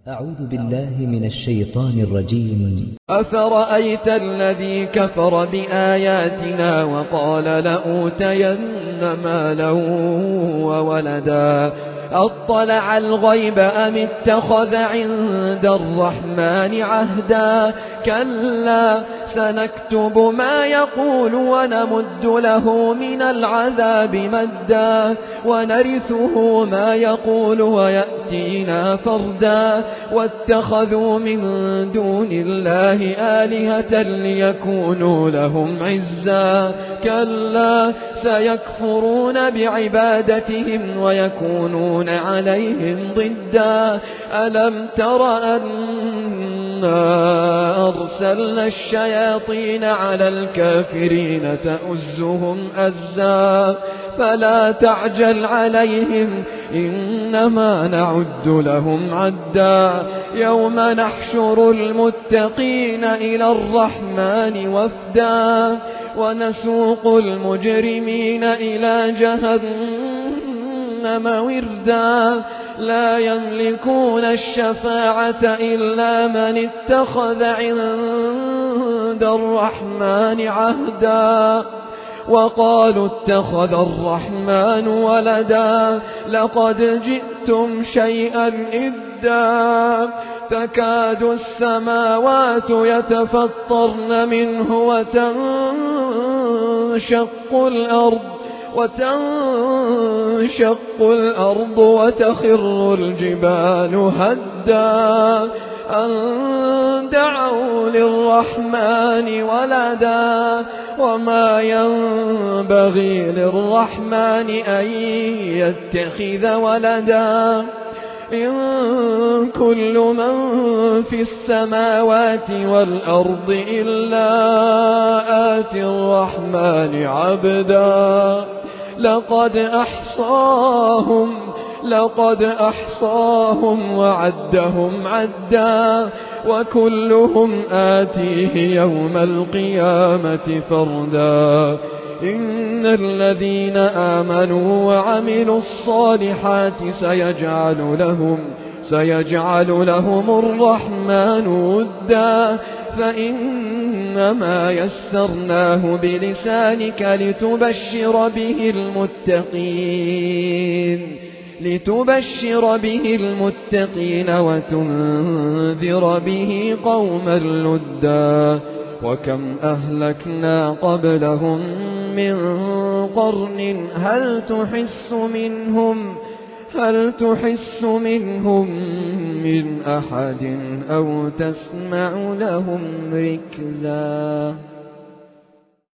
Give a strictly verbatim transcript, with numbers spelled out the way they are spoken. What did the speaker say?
أعوذ بالله من الشيطان الرجيم. أفرأيت الذي كفر بآياتنا وقال لأوتين مالا وولدا أطلع الغيب أم اتخذ عند الرحمن عهدا كلا سنكتب ما يقول ونمد له من العذاب مدا ونرثه ما يقول ويأتينا فردا واتخذوا من دون الله آلهة ليكونوا لهم عزا كلا سيكفرون بعبادتهم ويكونون عليهم ضدا ألم تر أنا أرسلنا الشياطين على الكافرين تؤزهم أزا فلا تعجل عليهم إنما نعد لهم عدا يوم نحشر المتقين إلى الرحمن وفدا ونسوق المجرمين إلى جهنم وردا لا يملكون الشفاعة إلا من اتخذ عند الرحمن عهدا وقالوا اتخذ الرحمن ولدا لقد جئتم شيئا إدا تكاد السماوات يتفطرن منه وتنشق الأرض وتنشق الأرض وتخر الجبال هدا أن دعوا للرحمن ولدا وما ينبغي للرحمن أن يتخذ ولدا إن كل من في السماوات والأرض إلا آتي الرحمن عبدا لقد أحصاهم لقد أحصاهم وعدهم عدا وكلهم آتيه يوم القيامة فردا إن الذين آمنوا وعملوا الصالحات سيجعل لهم سيجعل لهم الرحمن ودا فإنما يسرناه بلسانك لتبشر به المتقين لتبشر به المتقين وتنذر به قوما لدا وكم أهلكنا قبلهم من قرن هل تحس منهم هل تحس منهم من أحد أو تسمع لهم ركزا.